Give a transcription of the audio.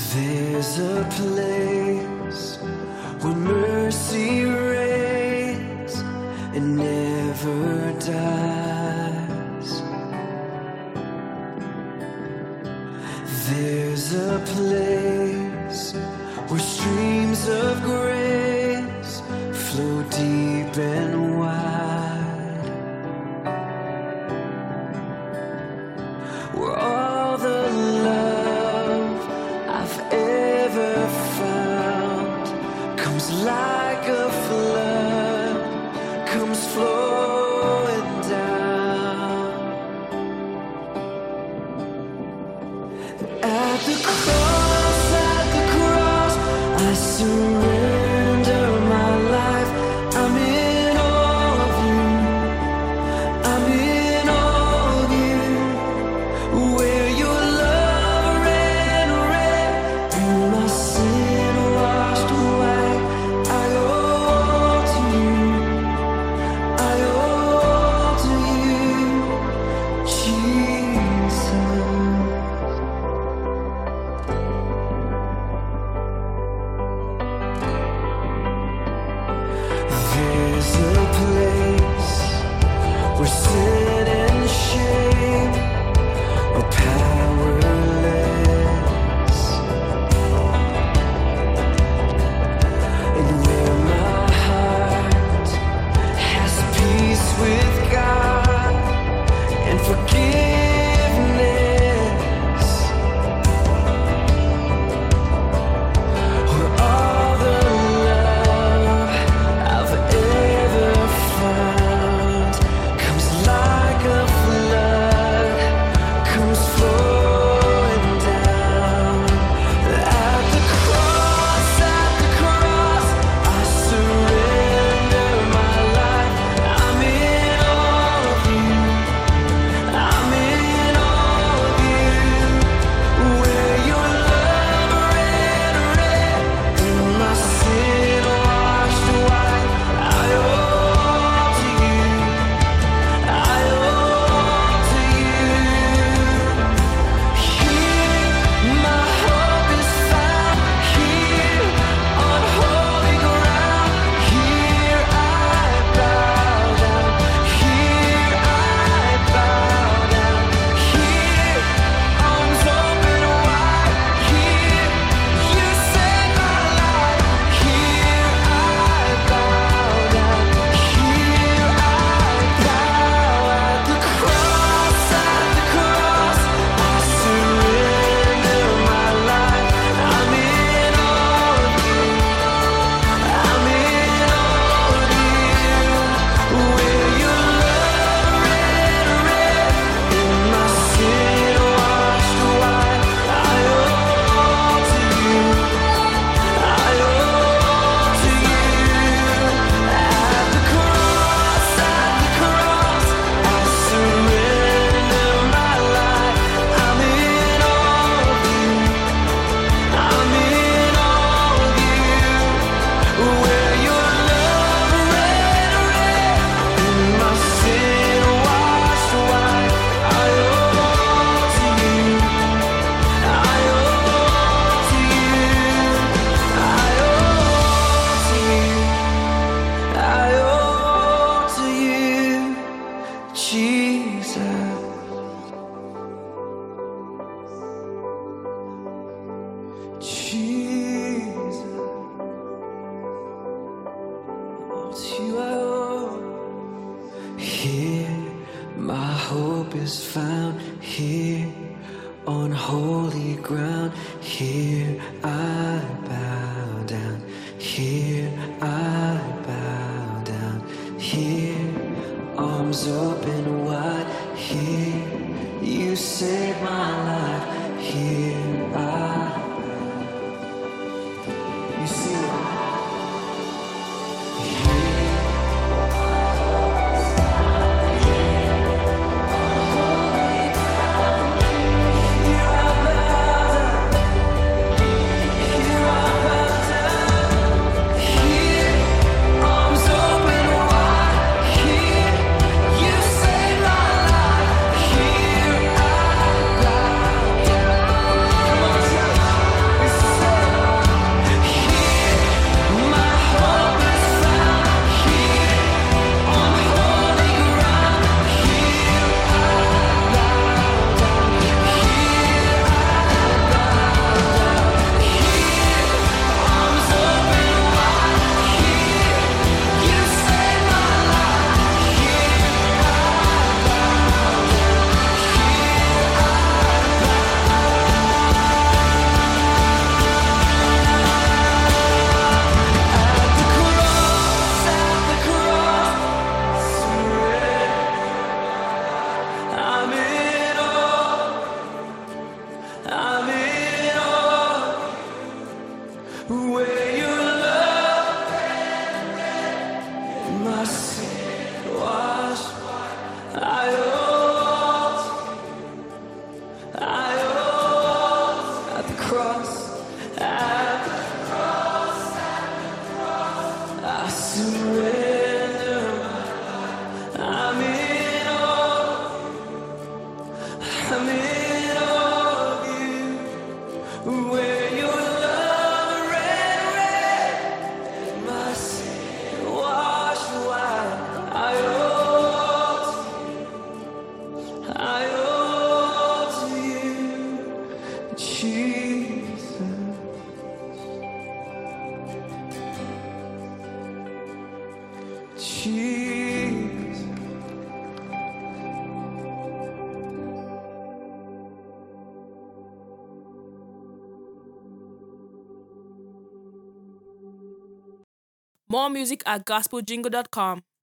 There's a place where mercy reigns and never dies. There's a place where streams of grace flow deep and wide, where all the love I've ever found comes like a flood, comes flowing down. At the cross, I surrender my life. I'm in all of you. I'm in all of you. Where your love ran red and my sin washed white. I owe to you. I owe to you, Jesus. There's a place where sin and shame are powerless, and where my heart has peace with God and forgiveness, where all the love I've ever found comes like a flood, comes flowing down. At the cross, I surrender my life. I'm in all of you. I'm in all of you. Where your love ran red and my sin washed white. I owe to you. I owe to you. Here my hope is found. Here on holy ground. Here I bow down. Here I bow down. Here arms open wide. Here you saved my life. Here I bow down. Here I bow at the cross. I surrender my life. I'm in all of you. I'm in all of you. Where your love ran red and my sin washed white. I owe to you. I owe to you. At the cross, I surrender my life. I'm in all of you. I'm in all of you. Where your love ran red and my sin washed white. I owe to you. I owe to you. I owe to you. I owe to you, Jesus. Jesus. Oh, to you I owe. Here my hope is found. Here on holy ground. Here I bow down. Here I bow down. Here arms open wide. Here you saved my life. Here I. You see arms open wide. Here you saved my life. Here I bow. my all to you, Jesus. Jesus. More music at gospeljingle.com.